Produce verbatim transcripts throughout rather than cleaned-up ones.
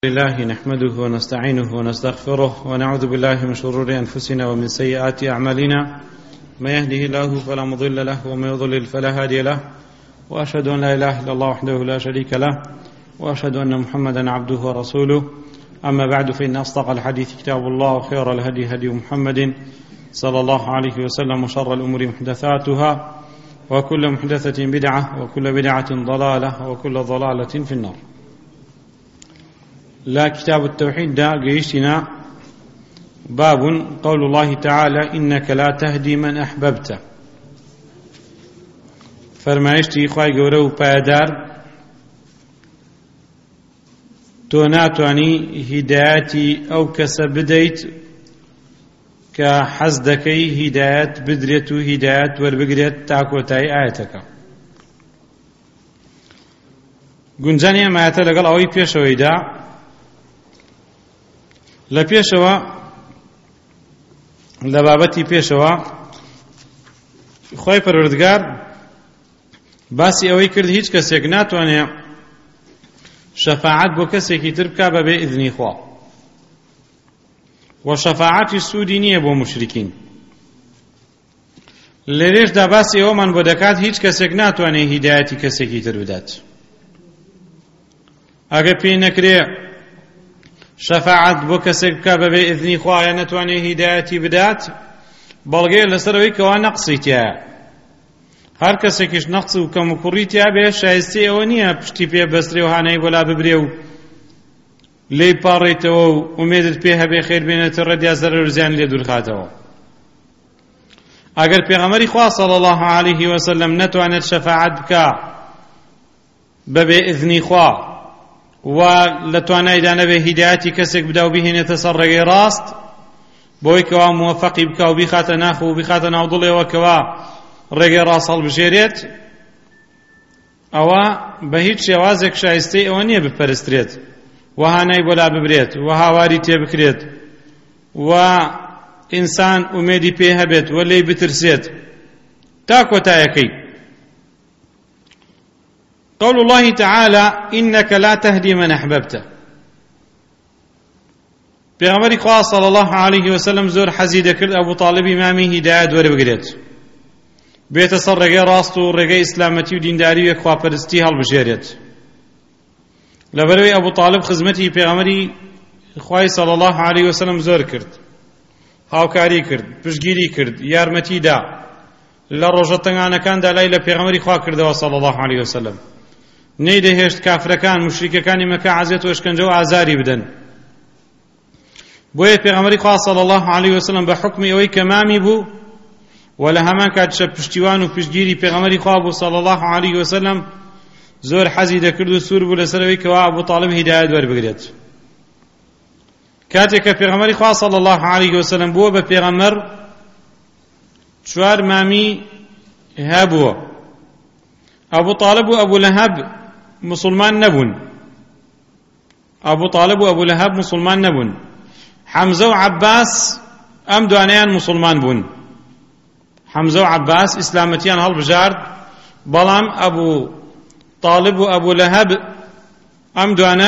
لله نحمده ونستعينه ونستغفره ونعوذ بالله من شرور أنفسنا ومن سيئات أعمالنا ما يهده الله فلا مضل له وما يضلل فلا هادي له وأشهد أن لا إله إلا الله وحده لا شريك له وأشهد أن محمدا عبده ورسوله أما بعد فإن أصدق الحديث كتاب الله وخير الهدي هدي محمد صلى الله عليه وسلم وشر الأمور محدثاتها وكل محدثة بدعة وكل بدعة ضلالة وكل ضلالة في النار. لا كتاب التوحيد دا قيشنا باب قول الله تعالى إنك لا تهدي من أحببت. فرمايشتي إخوائي قورو بادار توناتواني هداياتي أو كسبديت كحزدكي هدايات بدريت هدايات والبقريت تاكوتاي آياتك گونجانیه مایەتە لەگەڵ ئەوەی پێشەوەیدا لە پێشەوە لە بابەتی پێشەوە خۆی پەروەردگار باسی ئەوەی کرد هیچ کەسێک ناتوانێت شەفاعەت بۆ کەسێکی تر بکا بەبێ ئیذنی خوا و شەفاعەتی سوودی نییە بۆ موشریکین. لێرێشدا باسی ئەوەمان بۆ دەکات هیچ کەسێک ناتوانێت هیدایەتی کەسێکی تر بدات. ئەگەر پێی نەکرێ شەفاعەت بۆ کەسێک بکا بەبێ ئیذنی خوایە نەتوانێت هیدایەتی بدات بەڵگەیە لەسەرەوەی کەوا نەقسی تایە. هەر کەسێکیش نەقس و کەم و کوڕی تیا بێ شایستی ئەوە نییە پشتی پێ بەسترێ و هانەی بۆلا ببرێ و لێی پاڕێتەوە و ئومێدت پێ هەبێ خێر بێنێتە ڕەدیا زەرەر و زیان لێ دوورخاتەوە. ئەگەر پێغەمبەری خوا صلی الله علیه وسلم نەتوانێت شەفاعەت بکا بەبێ ئیذنی خوا و لە توانایدا نەبێ هیدایەتی کەسێک بدا و بهێنێتە سەر ڕێگەی ڕاست بۆی کەوا موفەقی بکا و بیخاتە ناخ و بیخاتە ناو دڵێەوە کەوا ڕێگەی ڕاست هەڵبژێرێت ئەوە بە هیچ شێوازێک شایستەی ئەوە نییە بپەرسترێت و هانای بۆلا ببرێت و هاواری تێ بکرێت و ئینسان ئومێدی پێ هەبێت و لێی بترسێت تا کۆتایەکەی. قول الله تعالى إنك لا تهدي من أحببت. پیغمبری خوا صلی الله علیه وسلم زۆر حەزی دەکرد ئەبوو تاڵب ئیمامی هیدایەت وەربگرێت بێتە سەر ڕێگەی ڕاست و ڕێگەی ئیسلامەتی و دینداری و خواپەرستی هەڵبژێرێت. لەبەرەوەی ئەبوو تاڵب خزمەتی پێغەمبەری خوای صلی الله علیه وسلم زۆر کرد، هاوکاری کرد، پشتگیری کرد، یارمەتی دا لە ڕۆژە تەنگانەکاندا لای لە پێغەمبەری خوا کردەوە صلی الله علیه وسلم. نەیدەهێشت کافرەکان موشریکەکانی مەکە عەزیەت و ئەشکەنجە و ئازاری بدەن. بۆیە پێغەمبەری خوا صلی الله علیه وسلم بە حکمی ئەوەی کە مامی بوو و لە هەمان کاتشە پشتیوان و پشتگیری پێغەمبەری خوا بوو صلی الله علیه وسلم زۆر حەزی دەکرد و سوور بوو لەسەرەوەی کەوا ئەبوو تاڵب هیدایەت وەربگرێت. کاتێک کە پێغەمبەری خوا صلی الله علیه وسلم بووە بە پێغەمبەر چوار مامی هەبووە. ئەبوو تاڵب و ئەبوو لەهەب مسلمان نەبوون. ئەبوو تاڵب و ئەبوو لەهەب مسلمان نەبوون. حەمزە و عەباس ئەم دوانەیان مسلمان بوون. حەمزە و عەباس ئیسلامەتیان هەڵبژارد بەڵام ئەبوو تاڵب و ئەبوو لەهەب ئەم دوانە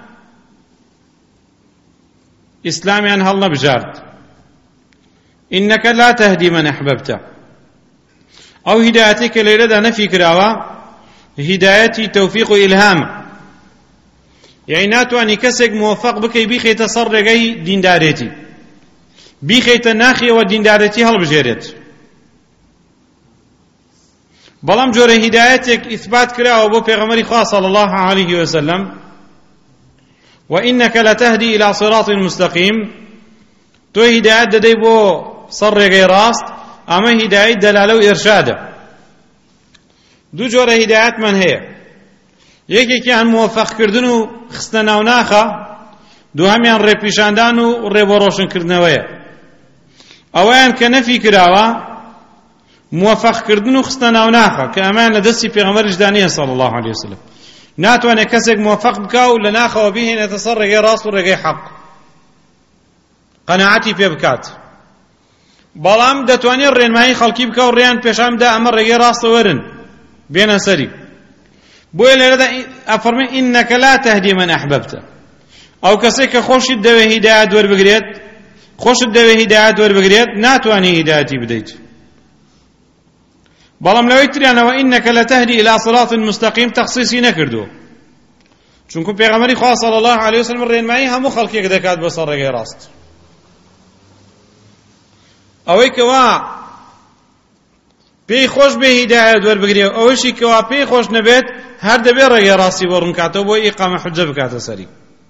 ئیسلامیان هەڵ نەبژارد. إنك لا تهدي من أحببت. أو هدايتك ليلة نفي كراوة هدايتي توفيق إلهام، يعني ناتواني كسك موفق بكي بيخي تصرقي دين داريتي بيخي تناخي ودين داريتي هل بجيرت. بلام جور هدايتك إثبات كراوة بو پیغمبر خاص صلى الله عليه وسلم وإنك لتهدي إلى صراط مستقيم. تو هدايت ددي بو صر غير راست اما هدايت دلاله و ارشاده. دو جور هدايت من هي یەکێکیان موفق کردن و خستە ناو ناخە، دووهەمیان ڕێپیشاندان و ڕێبۆڕۆشنکردنەوەیە. ئەوەیان کە نەفی کراوە موفق کردن و خستە ناو ناخە کە ئەمان لە دەستی پێغەمبەریشدا نییە صلی الله علیه وسلم. ناتوانێت کەسێک موفق بکا و لە ناخەوە بهێنێتە سەر ڕێگەی ڕاست و ڕێگەی حەق قەناعەتی پێ بکات. بەڵام دەتوانێت ڕێنمایی خەڵکی بکە و ڕێیان پێشان بدا ئەمە ڕێگەی ڕاستە وەرن بێنە سەری. بۆیە لێرەدا ئەفەرمێ ئینەکە لا تەهدی من ئەحبەبتە. ئەو کەسێک کە خۆشت دەوێت هیدایەت وەربگرێت خۆشت دەوێت هیدایەت وەربگرێت ناتوانێت هیدایەتی بدەیت. بەڵام لەوەی تریانەوە ئینەکە لەتەهدی إلى صراط مستقیم تەخسیسی نەکردووە، چونکە پێغەمبەری خوا صلی الله علیه وسلم ڕێنمایی هەموو خەڵکێک دەکات بەسەر ڕێگەی ڕاست. ئەوەی کەوا پێی خۆش بێ هیدایەت وەربگرێ و ئەوەشی کەوا پێی خۆش نەبێت هەر دەبێت ڕێگەی ڕاستی بۆ ڕوونکاتەوە بۆ ئیقامە حوجە بکاتە سەری.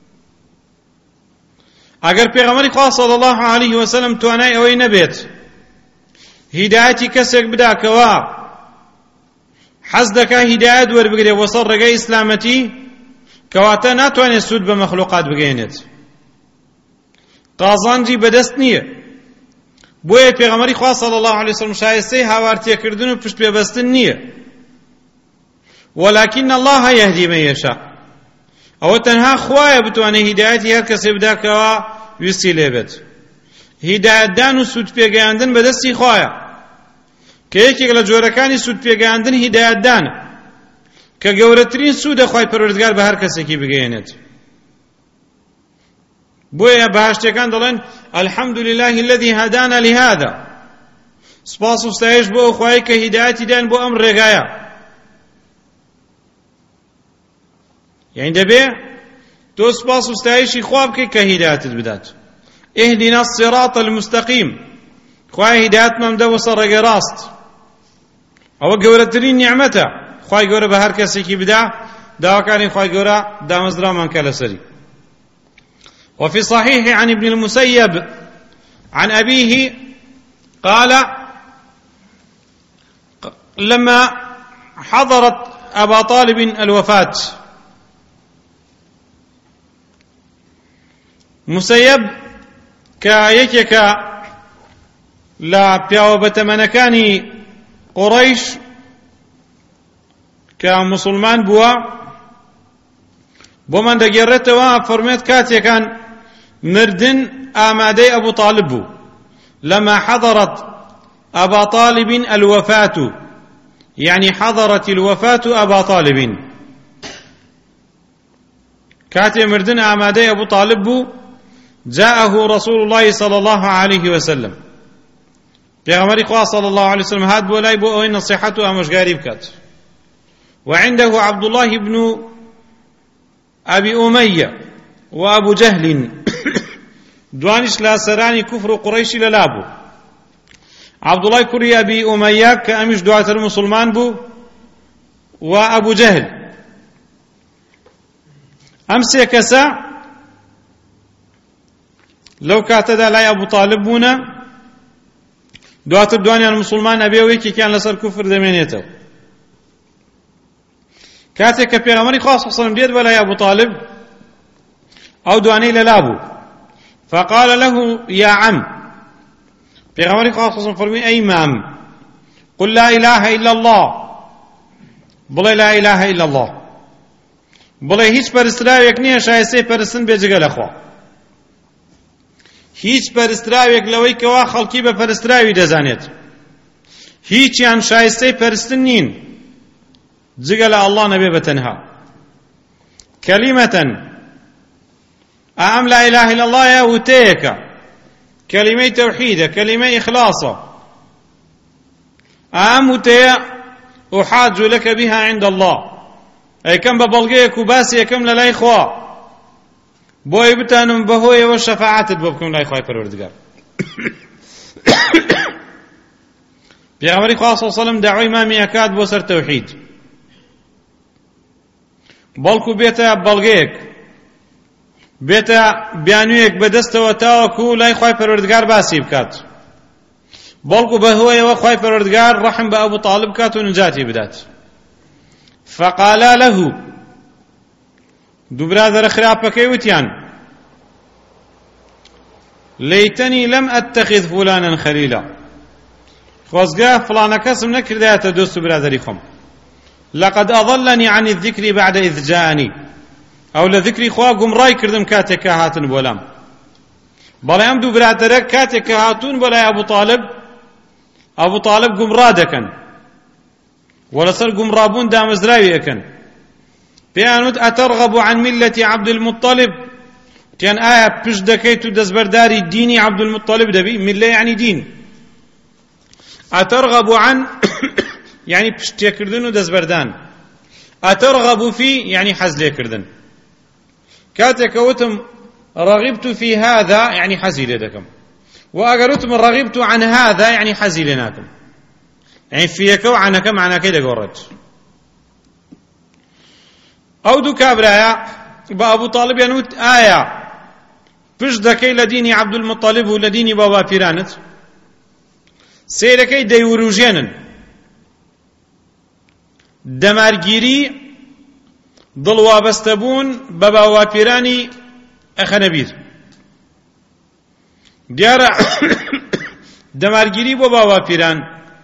ئەگەر پێغەمبەری خوا صلی الله علیه وسلم توانای ئەوەی نەبێت هیدایەتی کەسێک بدا کەوا حەز دەکا هیدایەت وەربگرێ بۆ سەر ڕێگەی ئیسلامەتی، کەواتە ناتوانێت سوود بە مەخلوقات بگەێنێت، قازانجی بەدەست نییە. بۆیە پێغەمبەری خوا صلی الله علیه وسلم شایستەی هاوارتێکردن و پشت پێبەستن نییە. ولكن الله يهدي من يشاء، ئەوە تەنها خوایە بتوانێت هیدایەتی هەر کەسێ بدا کەوا ویستی لێبێت. هیدایەتدان و سوود پێگەیاندن بەدەستی خوایە، کە یەکێک لە جۆرەکانی سوود پێگەیاندن هیدایەتدانە، کە گەورەترین سوودە خوای پەروەردگار بە هەر کەسێکی بگەیەنێت. بۆیە بەهاشتیەکان دەڵێن الحمد لله الذي هدانا لهذا، سپاس و ستایش بۆ ئەو خوای کە هیدایەتی دان بۆ ئەم ڕێگایە. یعنی دەبێ تۆ سپاس و ستایشی خوا بکەی کە هیدایەتت بدات. اهدنا الصراط المستقیم، خوای هیدایەتمان بدە بۆ سەر ڕێگەی ڕاست. ئەوە گەورەترین نیعمەتە خوای گەورە بە هەر کەسێکی بدا، داواکانی خوای گەورە دامەزرامان کە لەسەری. وفي صحيح عن ابن المسيب عن أبيه قال لما حضرت أبا طالب الوفاة، مسيب كايكك لا بياو بتمنكاني قريش كمسلمان بوا بومن دقيرتوا فرميت كاتي كان مردن آمادي أبو طالب بو. لما حضرت أبا طالب الوفاة، يعني حضرت الوفاة أبا طالب، كاتي مردن آمادي أبو طالب بو. جاءه رسول الله صلى الله عليه وسلم، پیغمبر خدا صلى الله عليه وسلم هاد بولاي بو اوين نصيحته امشغاري بكات. وعنده عبد الله بن أبي أمية وأبو جهل دوانش لا سراني كفر قريش للابو. عبد الله كري أبي أمية كأمش دعاة المسلمان بو، وأبو جهل أمسي كسا لو كاتدا لا أبو طالب بونا دعاة الدواني المسلمان أبي ويكي كان لسر كفر دمينيته. كاتك كبيرمري خاصة صلى بيد ولا يا أبو طالب أو دواني للابو، فقال له يا عم، بيغمري خاصة صلى فرمي أي مام، قل لا إله إلا الله، بلا لا إله إلا الله، بلا هیچ پرستراوێک نییە شایستەی پەرستن بێجگە لەخوا، هیچ پەرستراوێک لەوەی کەوا خەڵکی بە پەرستراوی دەزانێت، هیچیان شایستەی پەرستن نین جگە لە ئەڵڵا نەبێ بەتەنها. کەلیمەتەن ئەم لا إله إلا الله یا وتەیەکە، کەلیمەی تەوحیدە، کەلیمەی ئیخلاسە، ئەم وتەیە أحاج لك بها عند الله، ئەیکەم بە بەڵگەیەک و باسی یەکەم لە لای خوا بۆی بتانم بەهۆیەوە شەفاعەتت بۆ بکەم لای خوای پەروەردگار. پێغەمبەری خوا صلی الله علیه و سەلەم داوای مامی ئەکات بۆ سەر تەوحید، بەڵکو بێتە بەڵگەیەک، بێتە بیانوویەک بەدەستەوە تاوەکو لای خوای پەروەردگار باسی بکات، بەڵکو بەهۆیەوە خوای پەروەردگار ڕەحم بە ئەبوو طالب بکات و نجاتی بدات. فقالا له، دوو برادەرە خراپەکەی وتیان لەیتەنی لەم ئەتەخذ فولانەن خەلیلا، خۆزگە فڵانە کەسم نەکردایەتە دۆست و برادەری خۆم، لەقەد ئەضەلەنی عن الذکری بعد إذ جاءنی، ئەو لە ذکری خوا گومڕای کردم کاتێک کە هاتن بۆ لام. بەڵێ ئەم دوو برادەرە کاتێک کە هاتوون بۆ لای ئەبوو طالب، ئەبوو طالب گومڕا دەکەن و لەسەر گومڕابوون دامەزراوی ئەکەن. پێیان وت ئەتەرغەب عن ملة عبد المطلب، تیان ئایا پشت دەکەیت و دەستبەرداری دینی عەبدولموطەلیب دەبی؟ میلە یعنی دین. ئەتەرغەب عن یعنی پشتێکردن و دەستبەردان. ئەتەرغەب فی یعنی حەز لێکردن. کاتێک وتم رغبت في هذا يعني حەزی لێ دەکەم، و ئەگەر وتم رغبت عن هذا يعني حەزی لێ ناکەم. يعني فیەکە و عنەکە معناکەی دەگۆڕێت. ئەو دوو کابرایە بە ئەبوو تاڵیبیان وت ئایا پشت دەکەی لە دینی عەبدولموطەلیب و لە دینی باوباپیرانت؟ سەیرەکەی دەیوروژێنن، دەمارگیری دڵوابەستەبوون بە باوباپیرانی ئەخەنە بیر. دیارە دەمارگیری بۆ باوباپیران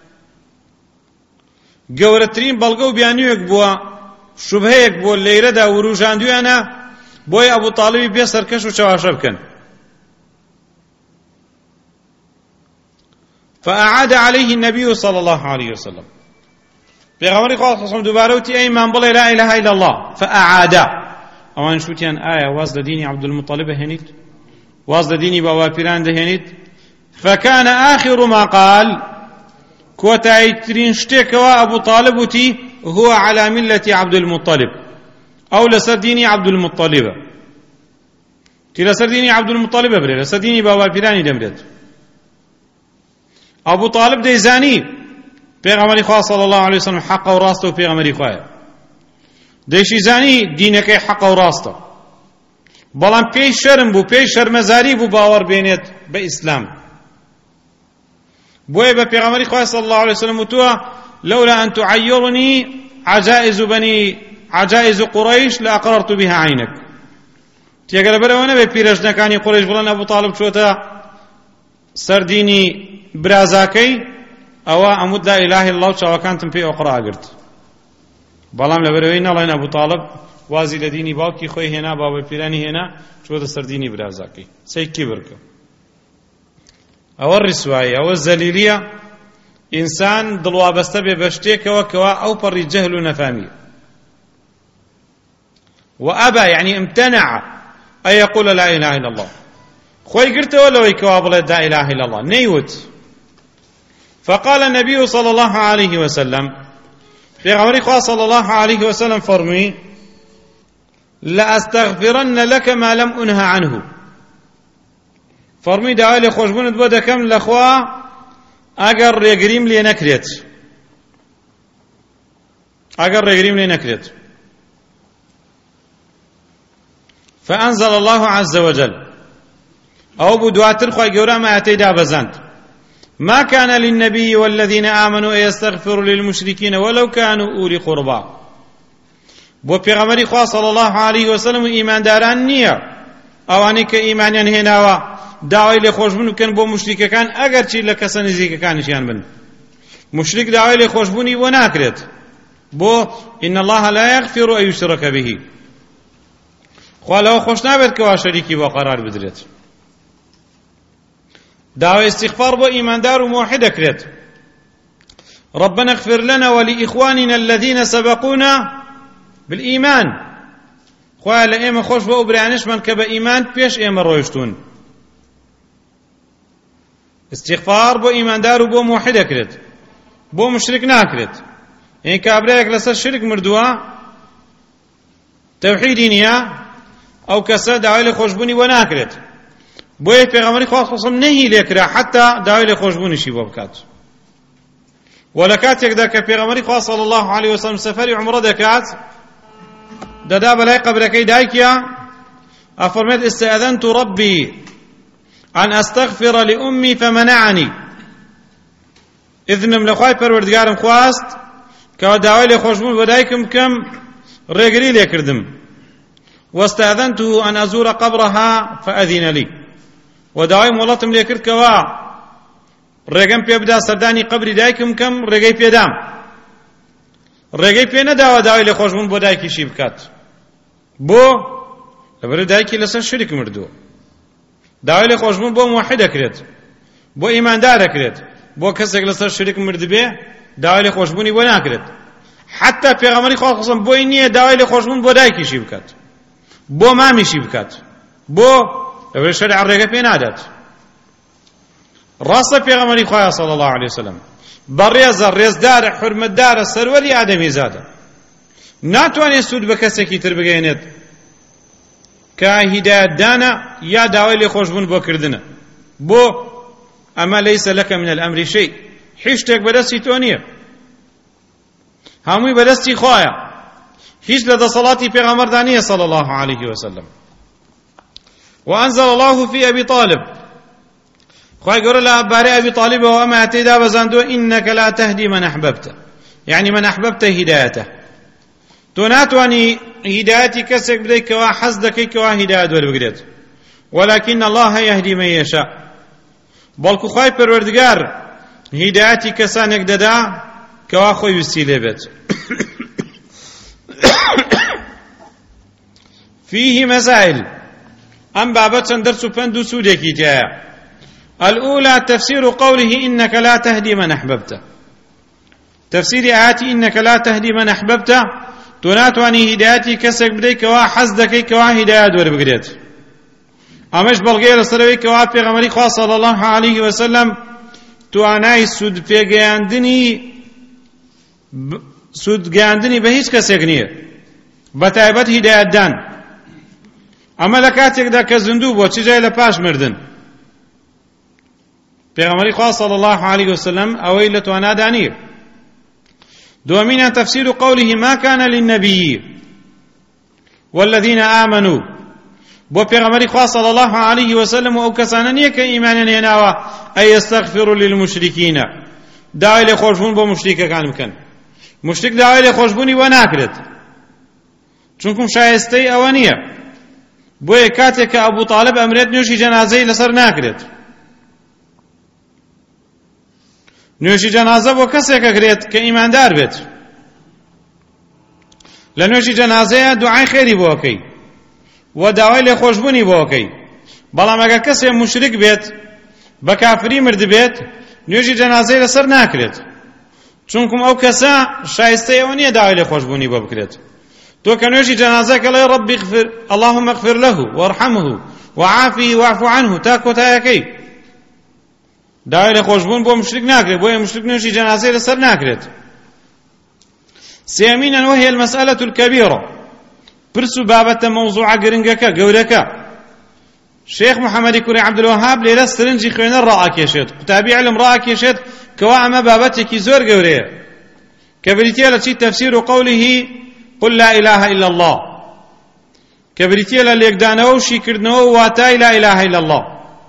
گەورەترین بەڵگە و بیانوویەک بووە، شوبهەیەک بۆ لەیرەدا وروژاندویانە بۆی ئەبوو تاڵیبی بێ سەرکەش و چاواشە بکەن. فأعاد عليه النبي صلى الله عليه وسلم. پیغمبری خدا صلی الله علیه و سلم دوباره وتی ای من بڵێ لا اله الا الله. فأعاد. ئەوان شوتیان ئایا واز لە دینی عەبدولموطەلیب هێنیت؟ واز لە دینی باوباپیران دەهێنیت؟ فكان آخر ما قال کۆتاییترین شتێکەوە ئەبوو تاڵب وتی هو على ملة عەبدولموطەلیب، ئەو لەسەر دینی عەبدولموطەلیبە. تی لەسەر دینی عەبدولموطەلیب ببرێت، لەسەر دینی باوباپیرانی دەمرێت. ئەبوو تاڵب دەیزانی پێغەمبەری خوا صلی الله علیه وسلم حەقە و ڕاستە و پێغەمبەری خوایە، دەیشی زانی دینەکەی حەقە و ڕاستە، بەڵام پێی شەرم بوو، پێی شەرمەزاری بوو باوەڕ بێنێت بە ئیسلام. بۆیە بە پێغەمبەری خوا صلی الله علیه وسلم وتووە لولا أن تعيرني عجائز بني عجائز قريش لأقررت بها عينك. تيجا لبرا نبي بيرجنكاني قريش بلان أبو طالب شوتا سرديني برازاكي أو أمد لا إله إلا الله شاوكانتم في أقرأ قرت بلام لبروين الله أبو طالب وازي لديني باوكي خوي هنا بابا بيراني هنا شوتا سرديني برازاكي سي كبرك أو الرسواية أو الزليلية إنسان دڵوابەستە بێ بە شتێکەوە کەوا ئەو پەڕی جەهل و نەفامی. وأبى يعني امتنع أن يقول لا إله إلا الله. خۆی گرتەوە لەوەی کەوا بڵێت لا إله إلا الله نەیوت. فقال النبي صلى الله عليه وسلم پێغەمبەری خوا صلى الله عليه وسلم فەرمووی لأستغفرن لك ما لم أنه عنه. فەرمووی داوای لێ خۆشبوونت بۆ دەکەم لەخوا ئەگەر ڕێگریم لێ نەکرێت، ئەگەر ڕێگریم لێ نەکرێت. فأنزل الله عز وجل أو بدواتر خوي جورا ما أتيدا بزند ما كان للنبي والذين آمنوا أن يستغفروا للمشركين ولو كانوا أولي قربى. بو پیغمبری خوا صلی الله علیه وسلم ایمان داران نییە ئەوانەی کە ئیمانیان هێناوە داوای لێ خۆشبوون بکەن بۆ مشریکەکان ئەگەر چی لە کەسە نزیکەکانیشیان بن. مشریک داوای لێ خۆشبوونی بۆ ناکرێت، بۆ إن الله لا يغفر أن يشرك به. خوا لەوە خۆش نابێت کەوا شەریکی بۆ قەرار بدرێت. داوای استیغفار بۆ ئیماندار و موحد دەکرێت. ربنا اغفر لنا ولإخواننا الذين سبقونا بالإيمان. خوا لە ئێمە خۆش بۆ ئەو برایانشمان کە بە ئیمان پێش ئێمە ڕۆیشتون. استیغفار بۆ ئیماندار و بۆ موحد دەکرێت، بۆ مشرک ناکرێت. یعنی کابرایەک لەسەر شرک مردووە تەوحیدی نییە، ئەو کەسە داوای لێ خۆشبوونی بۆ ناکرێت. بۆیە پێغەمبەری خوا صلی الله علیه وسلم نەهی لێکرا حتا داوای لێ خۆشبوونیشی بۆ بکات. و لە کاتێکدا کە پێغەمبەری خوا صلی الله علیه وسلم سەفەری عومرە دەکات دەدا بەلای قەبرەکەی دایکە ئەفەرمێت استأذنت ربي أن أستغفر لأمي فمنعني. إذنم لخوای پەروەردگارم خواست کە داوای لێ خۆشبوون بۆ دایکم بکەم، ڕێگری لێ کردم. واستأذنته أن أزور قبرها فأذن لي. وداوای مۆڵەتم لێ کرد کەوا ڕێگەم پێ بدا سەردانی قبری دایکم بکەم، ڕێگەی پێدام. ڕێگەی پێ نەداوە داوای لێ خۆشبوون بۆ دایکیشی بکات. بۆ لەبەرەوەی دایکی لەسەر شرک مردووە. داوای لێ خۆشبوون بۆ موحد دەکرێت، بۆ ئیماندار دەکرێت. بۆ کەسێک لەسەر شرک مردبێ داوای لێ خۆشبوونی بۆ ناکرێت. حتا پێغەمبەری خوا صلی الله علیه و سلم بۆی نییە داوای لێ خۆشبوون بۆ دایکیشی بکات، بۆ مامیشی بکات، بۆ ئەوەی شەرع ڕێگە پێ نادات. ڕاستە پێغەمبەری خوا صلی الله علیه وسلم بەڕێزە، ڕێزدارە، حورمەتدارە، سەروەری ئادەمی زادە، ناتوانێت سوود بە کەسێکی تر بگەێنێت کە هیدایەت دانە یا داوای لێخۆشبوون بۆ کردنە. بۆ ئەمە لەیسە لەکە من الئەمری شەی، هیچ شتێک بەدەستی تۆ نییە، هەمووی بەدەستی خوایە، هیچ لە دەسەڵاتی پێغەمبەردا نییە صلی الله علیه وسلم. وأنزل الله في أبي طالب، خوای گەورە لە بارەی ئەبی طالبەوە ئەمە ئەتێدا بەزاندووە إنك لا تهدي من أحببت، يعني من أحببت هدايته. تۆ ناتوانی هیدایەتی کەسێک بدەیت کەوا حەز دەکەی کەوا هیدایەت وەربگرێت، ولكن الله يهدي من يشاء، بەڵکو خوای پەروەردگار هیدایەتی کەسانێک دەدا کەوا خۆی ویستی لێ بێت. فيه مسائل، ئەم بابەت چەند دەرس و پند و سوودێکی تایە. الأولى تفسير قوله إنك لا تهدي من أحببت، تفسير آيات إنك لا تهدي من أحببت، تۆ ناتوانی هیدایەتی کەسێک بدەیت کەوا حەز دەکەی کەوا هیدایەت وەربگرێت. ئەمەش بەڵگەیە لەسەرەوەی کەوا پێغەمبەری خوا صلی الله علیه وسلم توانای سوود پێگەیاندنی سوود گەیاندنی بە هیچ کەسێک نییە، بەتایبەت هیدایەتدان. ئەمە لە کاتێکدا کە زیندوو بۆ چ جای لە پاش مردن، پێغەمبەری خوا صلی الله علیه وسلم ئەوەی لە توانادا نییە. دومين تفسير قوله ما كان للنبي والذين آمنوا، بو پیغمبر خوا صلى الله عليه وسلم او کسانن یک ایمان نیناوا اي يستغفر للمشركين، داعی له خوشبون بو مشرکان مکن، مشرک داعی له خوشبونی و ناکرد چونکم شایسته اوانیه. بو کاته که ابو طالب امرت نوشی جنازه لسر ناکرد، نوێژی جەنازە بۆ کەسێکە کرێت کە ئیماندار بێت، لە نوێژی جەنازەیە دوعای خێری بۆ ئەکەی و داوای لێخۆشبوونی بۆ ئەکەی. بەڵام ئەگەر کەسێک موشرک بێت بە کافری مرد بێت نوێژی جەنازەی لەسەر ناکرێت، چونکم ئەو کەسە شایستەی ئەوە نییە داوای لێخۆشبوونی بۆ بکرێت. تۆ کە نوێژی جەنازەکە لەی ڕەبی اغفر اللهم اغفر له وارحمه وعافه واعف عنه تا کۆتایەکەی، داوای لێخۆشبوون بۆ مشرک ناکرێت، بۆیە مشرک نوێژی جەنازەی لەسەر ناکرێت. سێمینەن وهي المسألة الكبيرة، پرس و بابەتە مەوزوعە گرنگەکە گەورەکە. شێخ محەممەدی کوڕی عەبدولوەهاب لێرە سرنجی خوێنە ڕائەکێشێت، قوتابی عیلم ڕائەکێشێت کەوا ئەمە بابەتێکی زۆر گەورەیە کە بریتیە لە چی تەفسیر و قەولیه قل لا إله إلا الله، کە بریتیە لە لێکدانەوە و شیکردنەوە و واتای لا إله إلا الله.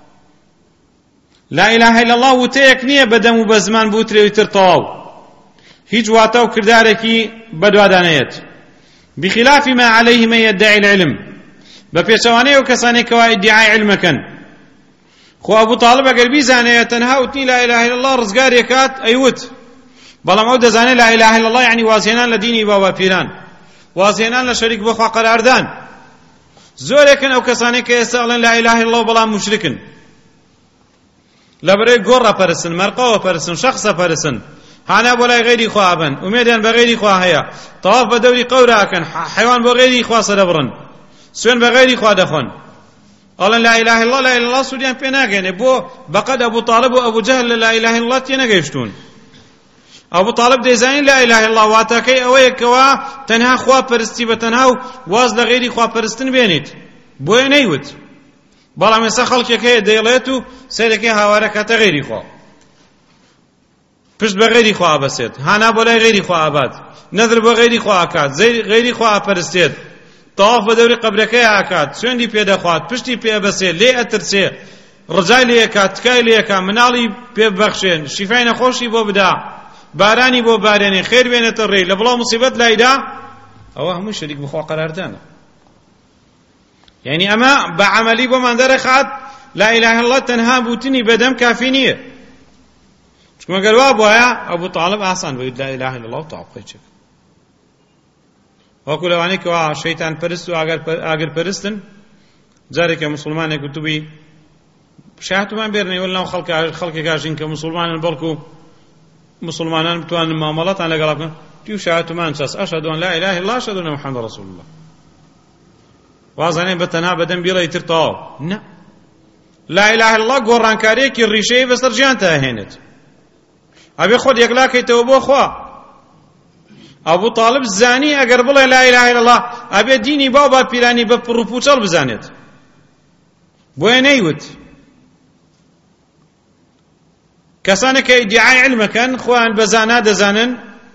لا إله إلا الله وتەیەک نییە بەدەم و بە زمان بوترێ تر تەواو، هیچ واتە و کردارێکی بەدوادانەیەت. بخلاف ما عليه من يدعي العلم، بەپێچەوانەی ئەو کەسانێک کەوا ئیدعای علمەکەن. خۆ ئەبوو تاڵب ئەگەر بیزانێت تەنها وتنی لا إله إلا الله ڕزگارێک کات ئەیوت، بەڵام ئەو دەزانێت لا إله إلا الله یعنی وازهێنان لە دینی باوەپیران، وازهێنان لە شەریک بەخوا قەراردان. زۆرێکن ئەو کەسانێک کە ئێستا ئەڵێن لا إله إلا الله بەڵام موشرکن، لەبەرەی گۆڕە پەرستن، مەرقەوە پەرستن، شەخصە پەرستن، هانا بۆ لای غەیری خوا بن، ئومێدیان بە غەیری خوا هەیە، تەواف بە دەوری قەوراکەن، حەیوان بۆ غەیری خوا سەدەبڕن، سوێن بە غەیری خوا دەخۆن، ئەڵێن لا إله إلا الله لا إله إلا الله سوودیان پێ ناگەێنێ. بۆ بەقەد ئەبوو تاڵب و ئەبوو جەهل لە لا إله إلا الله تێ نەگەیشتون. ئەبوو تاڵب دەیزانین لا إله إلا الله واتەکەی ئەوەیە کەوا تەنها خوا پەرستی بە تەنها و واز لە غەیری خوا پەرستن بێنیت، بۆیە نەیوت. بەڵام ئێستا خەڵکێک هەیە دەیڵێت و سەیرەکەی هاوارە کاتە غەیری خوا، پشت بە غەیری خوا ئەبەسێت، هانا بۆ لای غەیری خوا ئەبات، نەذر بۆ غەیری خوا ئەکات، غەیری خوا ئەپەرستێت، تەواف بە دەوری قەبرەکەی ئاکات، سوێندی پێدەخوات، پشتی پێ ئەبەسێت، لێ ئەترسێ، ڕجای لێ ئەکات، تکای لێ ئەکات، مناڵی پێ ببەخشێن، شیفای نەخۆشی بۆ بدا، بارانی بۆ بارێنێ، خێر بێنێتە ڕێی، لە بڵاو موسیبەت لایدا، ئەوە هەمووی شەریک بەخوا قەراردانە. يعني أما بعملي بمان درخات لا إله إلا الله تنها بوتني بدم كافي نية. شكما قالوا أبويا أبو طالب أحسن بيد لا إله إلا الله وطعب خيشك. وأقول وانيك وا شيطان پرستو أجر أجر پرستن جارك مسلمان كتبي شاهدوا من بيرني ولا خلق خلق كاشين كمسلمان البركو مسلمانان بتوان معاملات على قلبنا تيو شاهدوا من شاس أشهد أن لا إله إلا الله أشهد أن محمد رسول الله. وازانێ بەتەنها بەدەم بیڵێ تر تەواو نە لا إله إلا الله گۆڕانکاریەکی ڕیشەیە بەسەر ژیانتە هێنێت ئەبێ خۆت یەکلاکەیتەوە بۆ خوا ئەبوو تاڵب زانی ئەگەر بڵێ لا إله إلا الله ئەبێ دینی باو با پیرانی بە پڕ و پوچەڵ بزانێت بۆیە نەیوت کەسانێک کە ئیدعای علمەکەن خۆیان بەزانا دەزانن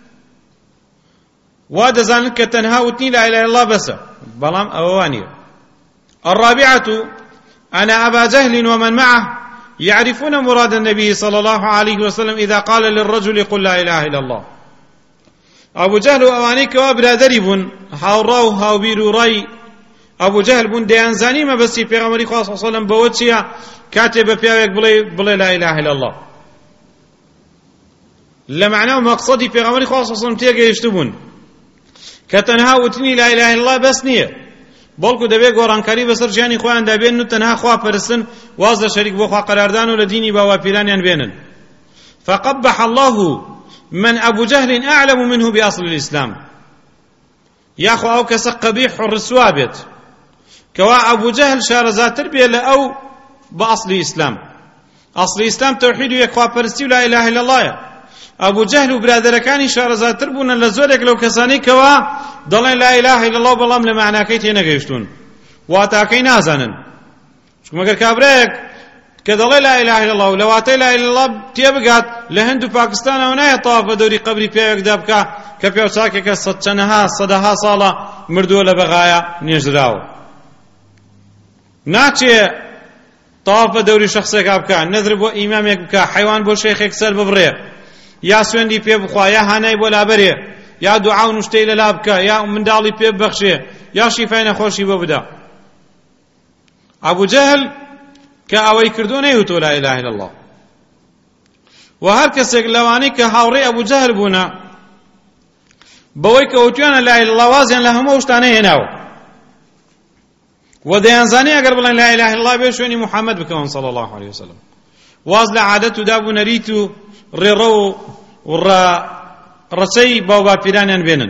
وا دەزانن کە تەنها وتنی لا إله إلا الله بەسە بەڵام ئەوە وانییە الرابعة أن أبا جهل ومن معه يعرفون مراد النبي صلى الله عليه وسلم إذا قال للرجل قل لا إله إلا الله أبو جهل وأوانيك وابرادري بن هاوراو هاوبير راي أبو جهل بن ديانزاني ما بس في غمري صلى الله عليه وسلم بوتشيا كاتب بياك بلي بلي لا إله إلا الله لمعناه مقصدي في غمري صلى الله عليه وسلم تيجي يشتبون كتنها وتني لا إله إلا الله بس نية بەڵکو دەبێت گۆڕانکاری بەسەر ژیانی خۆیان دابێن و تەنها خوا پەرستن واز لە شەریک بۆ خوا قەراردان و لە دینی باواپیرانیان بێنن فقبح الله من أبو جهل أعلم منه بأصل الإسلام ياخو أو كسا قبيح الرسوا بيت كوا أبو جهل شارزاتر بيه لأو بأصل الإسلام أصل الإسلام توحيد يكوا پرستی لا إله إلا الله أبو جهل وبرادركاني شارزاتر بونا لزورك لو كساني كوا دلين لا إله إلا الله بلام لمعنى كيتي نگەیشتون واتاكي نازانن شكو مگر كابريك كدلين لا إله إلا الله ولواتي لا إله إلا الله تيبقات لهند وباكستان ونايا طواف دوري قبري بيوك دابكا كبيو ساكيك صدشنها صدها صالة مردو لبغايا نجراو ناچه طواف دوري شخصيك بكا نذر بو إمامك بكا حيوان بو شيخك سر ببريه یا سوێندی پێ بخوا یا هانای بۆ لابەرێ یا دوعا و نوشتەی لە لا بکە یا منداڵی پێ ببەخشێ یا شیفای نەخۆشی بۆ بدە ئەبوو جەهل کە ئەوەی کردو نەیوتۆ لا إله إلا الله و هەر کەسێک لەوانەی کە هاوڕێی ئەبوو جەهل بوونە بەوەی کە وتویانە لا إله إلا الله وازیان لە هەموو شتانە هێناوە و دەیانزانی ئەگەر بڵێن لا إله إلا الله بێ شوێنی محەممەد بکەون صلی الله عليه وسلم واز لە عادەت و دابوونەریت و ڕێڕە و ڕەچەی باوباپیرانیان بێنن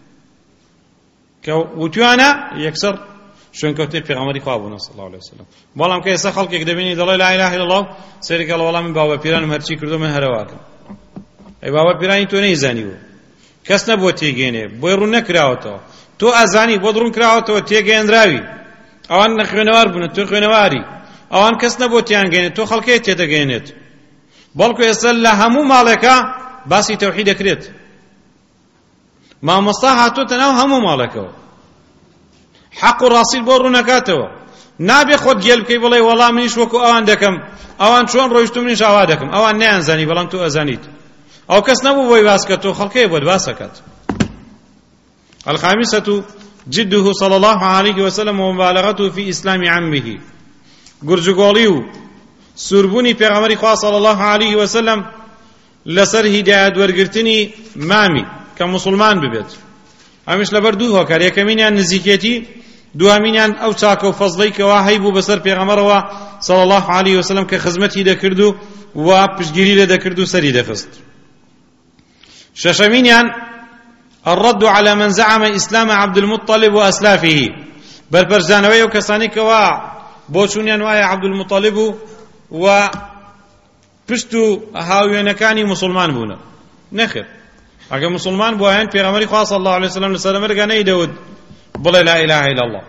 کە وتویانە یەکسەر شوێنکەوتەی پێغەمبەری خوا بوون صلی الله عليه وسلم بەڵام کە ئێستا خەڵکێک دەبینی دەڵێ لا إله إلا الله سەیرێکە لە وەڵامی باوباپیرانم هەرچی کردو من هەرەواکەم ئەی باوباپیرانی تۆ نەیزانیوە کەس نەبووە تێگەێنێ بۆی ڕوون نەکراوەتەوە تۆ ئەزانی بۆ ڕوون کراوەتەوە تێگەێنراوی ئەوان نەخوێنەوار بوون تۆ خوێنەواری ئەوان کەس نەبووە تیان گەێنێت تۆ خەڵکەیە تێدەگەێنێت بەڵکو ئێستا لە هەموو ماڵێکە باسی تەوحید دەکرێت مامۆستا هاتووەتە ناو هەموو ماڵێکەوە حەق و ڕاستیت بۆ ڕوونەکاتەوە نابێ خۆت گێل بکەی بڵێ وەڵام منیش وەکو ئەوان دەکەم ئەوان چۆن ڕۆیشت و منیش ئاوا دەکەم ئەوان نەیانزانی بەڵام تۆ ئەزانیت ئەو کەس نەبوو بۆی باسکە تۆ خەڵکەیە بۆت باسەکات الخامسة جده صلى الله عليه وسلم ومبالغته في إسلام عمه گورجگۆڵی و سوربوونی پێغەمبەری خوا صلی الله عليه وسلم لەسەر هیدایەت وەرگرتنی مامی کە موسڵمان ببێت ئەمیش لەبەر دوو هۆکار یەکەمینیان نزیکێتی دوهەمینیان ئەو چاکە و فەزڵەی کەوا هەیبوو بەسەر پێغەمبەرەوە صلی الله عليه وسلم کە خزمەتی دەکرد و و پشتگیری لێ دەکرد و سەری دەخست شەشەمینیان الرد على من زعم إسلام عبد المطلب وأسلافه بەرپەرزانەوەی ئەو کەسانی کەوا بۆ چوونیان وایە عبد المطلب و پشت و هاوێنەکانی موسڵمان بوونە نەخێر ئەگە موسڵمان بووایان پێغەمبەری خوا صلی الله عليه وسلم لەسەر ئەمەرگا نەیدەوت بڵێ لا إله إلا الله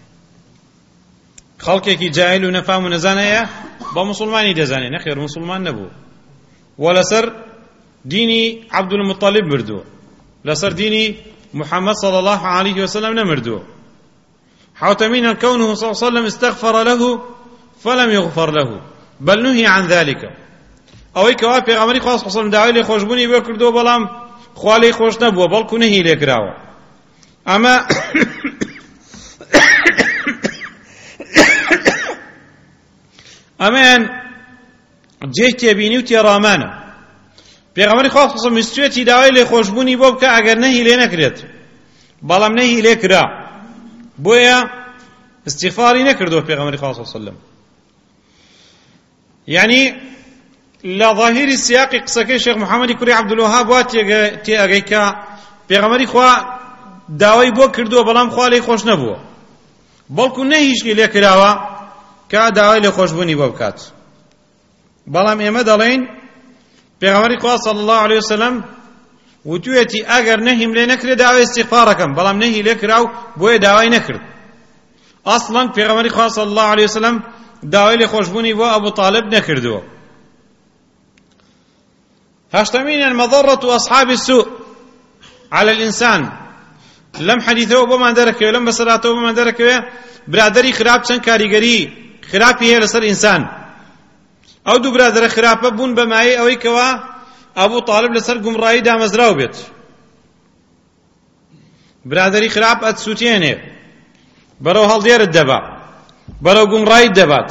خەڵکێکی جاهل و نەفام و نەزان هەیە بە موسڵمانی دەزانێ نەخێر موسڵمان نەبوو و لەسەر دینی عبد المطلب مردووە لەسەر دینی محەممەد صلی الله عليه وسلم نەمردووە حوتمين كونه صلى الله عليه وسلم استغفر له فلم يغفر له بل نهي عن ذلك أو كوا پیغمبری خدا صلی الله علیه و سلم دعوی له خوشبونی وکردو بلام خوالی خوش نبوه بلکو نهی لکراوه اما اما جهتی بینی و تیرامانه پیغمبری خدا صلی الله علیه و سلم مستویتی دعوی له خوشبونی بوب که اگر نهی لنکرد بلام نهی لکرا بویا استغفاری نکردو پیغمبری خدا صلی الله علیه و سلم يعني لا ظاهر السياق قصكي شيخ محمد كوري عبد الوهاب واتي تي اگيكا پیغمبري خوا داوي بو کردو بلام خوا لي خوش نبو بەڵکو نەهیشکی لێ کراوە کە داوای لێخۆشبوونی بۆ بکات. بەڵام ئێمە دەڵێن پێغەمبەری خوا صلی الله علیه وسلم وتوێتی ئەگەر نەهیم لێ نەکرێ داوای استیغفارەکەم، بەڵام نەهی لێ کراو بۆیە داوای نەکرد. ئەسڵەن پێغەمبەری خوا صلی الله علیه وسلم داوای لێخۆشبوونی بۆ ئەبوو طالب نەکردووە. هەشتمینەن مەضەڕەة ئەصحاب السوء على الإنسان. لەم حەدیثەوە بۆمان دەرەکەوێ، لەم بەسەلاتەوە بۆمان دەرەکەوێ برادەری خراپ چەند کاریگەری خراپی هەیە لەسەر ئینسان. ئەو دوو برادەرە خراپە بوون بە مایەی ئەوەی کەوا ئەبوو طالب لەسەر گومڕایی دامەزراو بێت. برادەری خراپ ئەتسووتێنێ، بەرەو هەڵدێرت دەبا، بەرەو گومڕایت دەبات.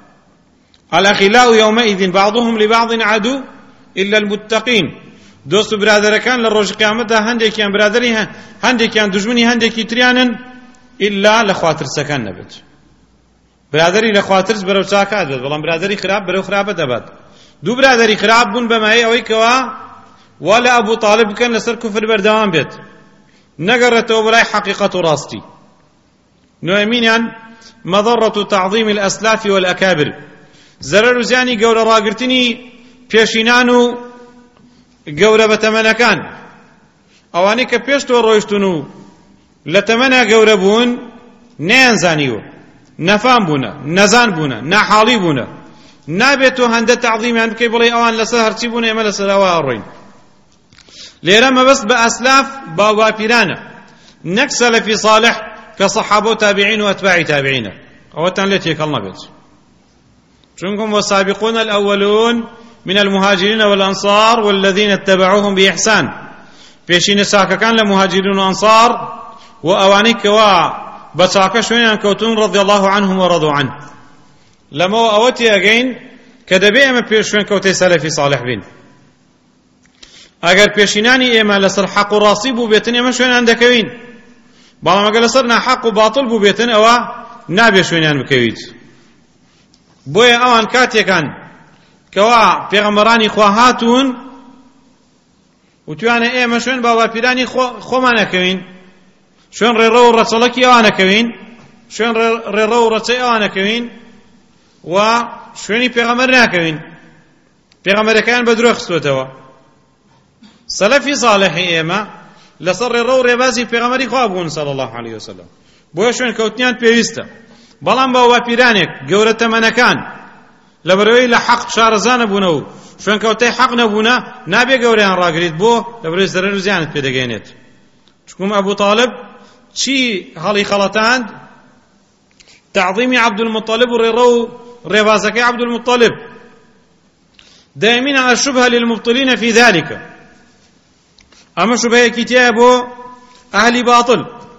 الأخلاء يومئذ بعضهم لبعض عدو إلا المتقين. دۆست و برادەرەکان لە ڕۆژی قیامەتدا هەندێکیان برادەری هەندێکیان دوژمنی هەندێکی تریانن ئیلا لە خواترسەکان نەبێت. برادەری لە خواترس بەرەو چاکات بێت، بەڵام برادەری خراپ بەرەو خراپە دەبات. دوو برادەری خراپ بوون بە مایەی ئەوەی کەوا وا لە ئەبوو طالب بکەن لەسەر کوفر بەردەوام بێت، نەگەڕێتەوە بەلای حەقیقەت و ڕاستی. نۆیەمینیان مەضەڕەة تعظیم الأسلاف والأكابر. زەرەر و زیانی گەورە ڕاگرتنی پێشینان و گەورە بە تەمەنەکان. ئەوانەی کە پێش تۆ ڕۆیشتون و لە تەمەنا گەورە بوون نەیانزانیوە، نەفام بوونە، نەزان بوونە، ناحاڵی بوونە، نابێت تۆ هەندە تەعظیمیان بکەی بڵێ ئەوان لەسەر هەرچی بوون ئێمە لەسەر ئەوە ئەڕۆین. لێرە مەبەست بە ئەسلاف باوباپیرانە، نەک سەلەفی صالح کە سەحابە و تابعین و ئەتباعی تابعینە. ئەوەتان لێ تێکەڵ نەبێت، چونکم والسابقون الأولون من المهاجرين والأنصار والذين اتبعوهم بإحسان. پێشینە چاکەکان لە مهاجرین و ئەنصار و ئەوانەی کەوا بە چاکە شوێنیان کەوتون رضي الله عنهم ورضوا عنه. لەمەوە ئەوە تێگەین کە دەبێ ئێمە پێش شوێن کەوتەی سەلەفی صالح بین. ئەگەر پێشینانی ئێمە لەسەر حەق و ڕاستی بوو بێتن ئێمە شوێنیان دەکەوین، بەڵام ئەگەر لەسەر ناحەق و باتڵ بوو بێتن ئەوە نابێ شوێنیان بکەویت. بۆیە ئەوان کاتێکان کەوا پێغەمبەرانی خوا هاتوون وتوانە ئێمە شوێن باوەپیرانی خۆمان نەکەوین، شوێن ڕێڕە و ڕەچەڵەکی ئەوان نەکەوین، شوێن ڕێڕە و ڕەچەی ئەوان نەکەوین و شوێنی پێغەمبەر ناکەوین. پێغەمبەرەکان بە درۆ خستوێتەوە. سەلەفی صالحی ئێمە لەسەر ڕێڕە و ڕێبازی پێغەمبەری خوا بوون صلی الله علیه وسلم. بۆیە شوێن کەوتنیان پێویستە، بەڵام باوەپیرانێک گەورە تەمەنەکان لەبەرەوەی لە حەق شارەزا نەبوونە و شوێنکەوتەی حەق نەبوونە نابێ گەورەیان ڕاگریت، بۆ لەبەرەوەی زەرەر و زیانت پێدەگەێنێت. چونکم ئەبوو طالب چی هەڵی خەڵەتاند؟ تعظیمی عەبدولموطەلیب و ڕێڕە و ڕێبازەکەی عەبدولموطەلیب. دائمین الشبهة للمبطلين في ذلك. ئەمە شوبهەیەکی تایە بۆ ئەهلی باتڵ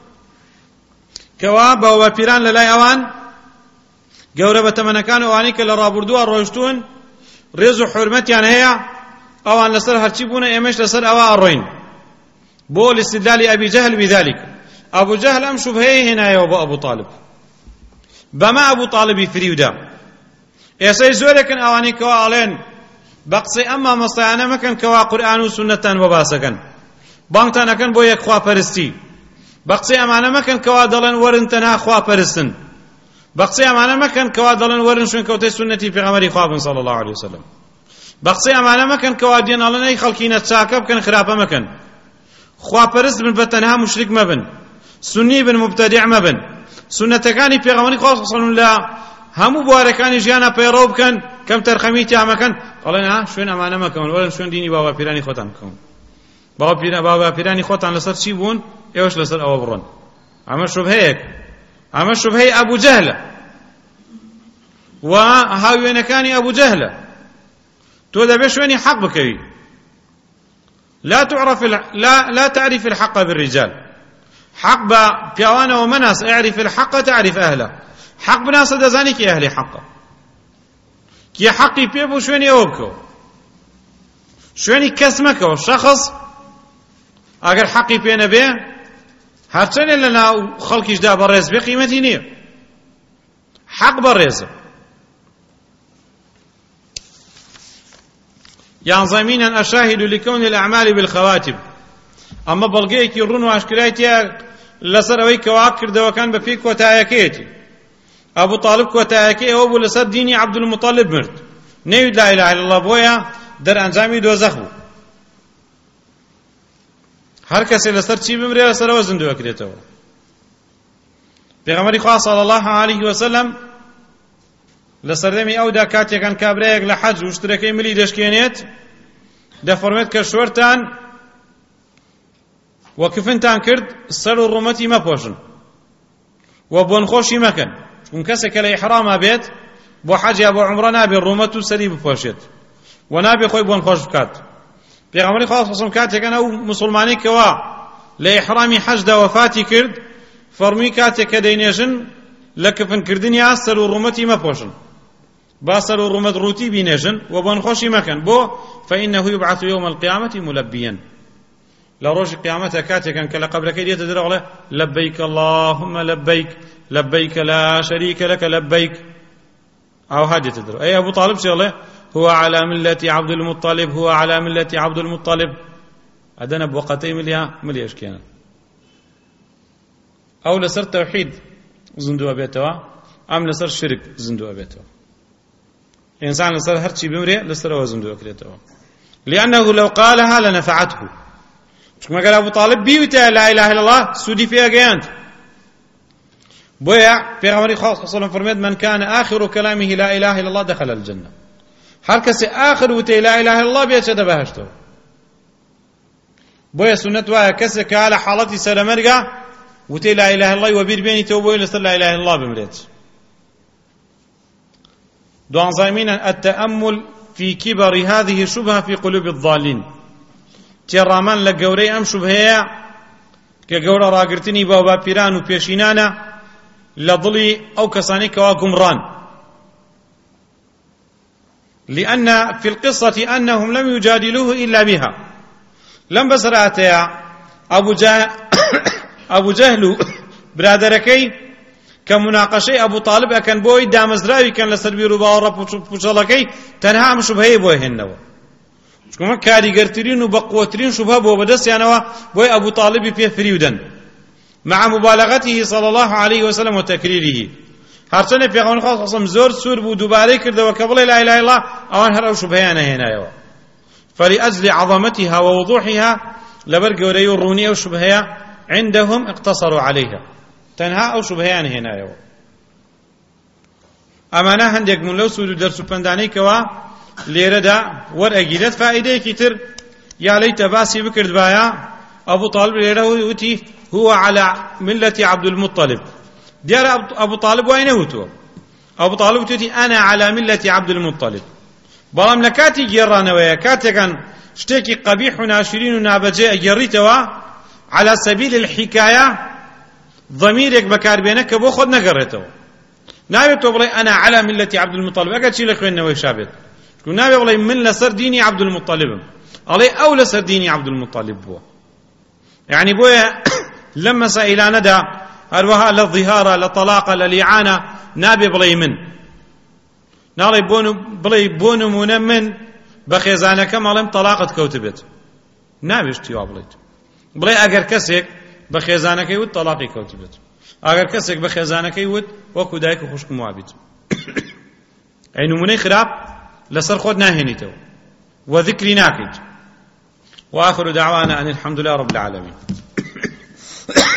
کەوا باوەپیران لەلای ئەوان گەورە بە تەمەنەکان ئەوانەی کە لە ڕابردووە ڕۆیشتوون ڕێز و حورمەتیان هەیە، ئەوان لەسەر هەرچی بوونە ئێمەش لەسەر ئەوە ئەڕۆین. بۆ لاستدلالی ئەبی جەهل بذلك. ئەبوو جەهل ئەم شوبهەیە هێنایەوە بۆ ئەبوو طالب، بەما ئەبوو طالبی فریودا. ئێسەی زۆرێکن ئەوانەی کەوا ئەڵێن بە قسەی ئەم مامۆستایانە مەکەن کەوا قورئان و سونەتتان بۆ باسەکەن، بانگتان ئەکەن بۆ یەک خواپەرستی. بە قسەی ئەمانە مەکەن کەوا دەڵێن وەرن تەنها خواپەرستن. بە قسەی ئەمانە مەکەن کەوا دەڵێن وەرن شوێن کەوتەی سونەتی پێغەمبەری خوا بن صلی الله علیه وسلم. بە قسەی ئەمانە مەکەن کەوا دێن ئەڵێن ئەی خەڵکینە چاکە بکەن خراپە مەکەن. خواپەرست بن بە تەنها موشریک مەبن، سونی بن مبتەدیع مەبن. سونەتەکانی پێغەمبەری خوا صلی الله علیه وسلم لە هەموو بوارەکانی ژیانە پەیڕەو بکەن، کەم تەرخەمی تیامەکەن. ئەڵێن ها شوێن ئەمانە مەکەون، وەرن شوێن دینی باوەپیرانی خۆتان بکەون. باوەپیرانی خۆتان لەسەر چی بوون؟ ئێوەش لەسەر ئەوە بڕۆن. ئەمە شوبهەیەک، ئەمە شوبهەی ئەبوو جەهلە و هاوێنەکانی ئەبوو جەهلە. تۆ دەبێت شوێنی حەق بکەوی. لا تعرف لا لا تعرف الحق بالرجال. حق بە پیاوانەوە مەناس، اعرف الحق تعرف أهله. حق بناسە دەزانی کێ ئەهلی حەقە، کێ حەقی پێ بوو شوێنی ئەوە بکەوە، شوێنی کەس مەکەوە. شەخص ئەگەر حەقی پێ نەبێ هەرچەندێ لە ناو خەڵکیشدا بەڕێز بێ قیمەتی نییە. حەق بەڕێزە. یانزەمینەن ئەشاهد لكون الأعمال بالخواتم. ئەمە بەڵگەیەکی ڕوون و ئاشکرای تێیە لەسەر ئەوەی کەوا کردەوەکان بە پێی کۆتاییەکەیەتی. ئەبوو تاڵب کۆتایەکەی ئەوە بوو لەسەر دینی عەبدولموتەڵیب مرد نەیوت لا ئیلاهە ئیلەڵڵا بۆیە دەرئەنجامی دۆزەخ بوو هەر کەسێ لەسەر چی بمرێ لەسەرەوە زیندوو ئەکرێتەوە پێغەمبەری خوا صلی الله علیه وسلم لەسەردەمی ئەودا کاتێکان کابرایەک لە حەج وشترەکەی ملی دەشکێنێت دەفەرمێت کە شوێرتان وەکفنتان کرد سەر و ڕوومەتی مەپۆشن و بۆنخۆشی مەکەن چون کەسێک کە لە ئیحراما بێت بۆ حەج یا بۆ عومرە نابێت ڕوومەت و سەری بپۆشێت و نابێت خۆی بۆنخۆش بکات پێغەمبەری خوا صلی الله علیه وسلم کاتێکان ئەو موسڵمانەی کەوا لە ئیحرامی حەجدا وەفاتی کرد فەرمووی کاتێک کە دەینێژن لە کفنکردنیا سەر و ڕوومەتی مەپۆشن با سەر و ڕوومەت ڕووتی بینێژن و بۆنخۆشی مەکەن بۆ فإنه يبعث يوم القيامة ملبيا لە ڕۆژی قیامەتە کاتێکان کە لە قەبرەکەی دێتە دەرەوە لەبەیک اللهم لەبەیک لەبەیک لا شەریکە لەکە لەبەیک ئەوها دێتە دەرەوە ئەی ئەبوو تاڵب چێڵێ هو على ملة عبد المطلب هو على ملة عبد المطلب أدنى بوقتي مليا ملياش كان أو لسر توحيد زندوا بيتوا أم لسر شرك زندوا بيتوا إنسان لسر هرشي بمري لسر وزندوا كريتوا لأنه لو قالها لنفعته كما قال أبو طالب بيوتا لا إله إلا الله سودي فيها جيانت بويا في غمري خاص صلى فرميد من كان آخر كلامه لا إله إلا الله دخل الجنة هر کسی آخر وتی لا اله الا الله بیاد چه بهشتو بویا سنت وای کسی که على حالتی سلامرگا وتی لا اله الا الله و بیر بینی تو بوی لسر لا اله الا الله بمرید دوان زایمین التأمل في كبر هذه الشبهة في قلوب الضالين تيرامان لقوري ام شبهه كقورا راقرتني بابا بيران و پیشینانا لضلي او كساني كوا گمران لأن في القصة أنهم لم يجادلوه إلا بها لم بسراتيا أبو جهل أبو جهل برادركي كمناقشة أبو طالب أكن بوي دامزراوي كان لسربي ربا بوشالكي تنها عم شبهي بوي هنوا شكما كاريغرترين وبقوترين شبه بو بدس يعني بوي أبو طالب في فريودا مع مبالغته صلى الله عليه وسلم وتكريره هرچنه پیغمبر خدا قسم زور سور بو دوباره کرده و قبل لا اله الا الله اوان هر او شبهانه هنايو فلأجل عظمتها ووضوحها لبر گوري وروني او شبهه عندهم اقتصروا عليها تنها او شبهانه هنايو امانه هندێک من لو سود درس پندانی کوا لێرە دا وەرئەگیرێت فائدەیەکی تر یا لەیتە باسی بکرد بایا ابو طالب لێرە وتی هو على ملة عبد المطلب ديار أبو طالب وين هو أبو طالب تقول أنا على ملة عبد المطلب بلام لكاتي جيرانا ويا كاتي كان شتيكي قبيح وناشرين ونابجاء جريتوا على سبيل الحكاية ضميرك بكار بينك بو خد نقريتوا نابي تقول أنا على ملة عبد المطلب أكاد شيء لك وين ويشابت تقول نابي والله من لسر ديني عبد المطلب علي أو لسر ديني عبد المطلب بو يعني بويا لما سئل ندى هروها للظهارة لطلاقة للإعانة نابي بلي من نالي بونو بلي بونو منمن بخيزانة كما لم طلاقة كوتبت نابي اشتيوا بليت بلي اگر كسيك بخيزانة كيود طلاقي كوتبت اگر كسيك بخيزانة كيود وكو دايك وخشك موابت اي نموني خراب لسر خود ناهنيتو وذكري ناكد واخر دعوانا ان الحمد لله رب العالمين